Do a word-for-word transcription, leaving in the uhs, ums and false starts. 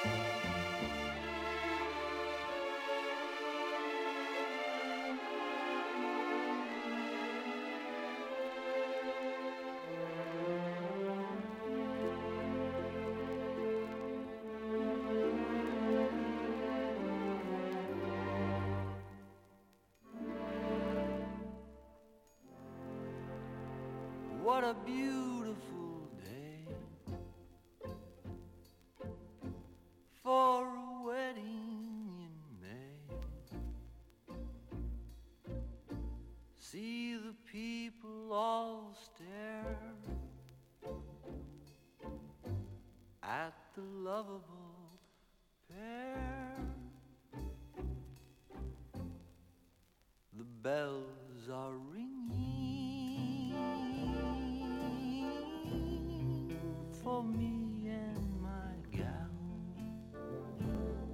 What a beautiful day for a wedding in May. See the people all stare at the lovable pair. The bells are ringing for me.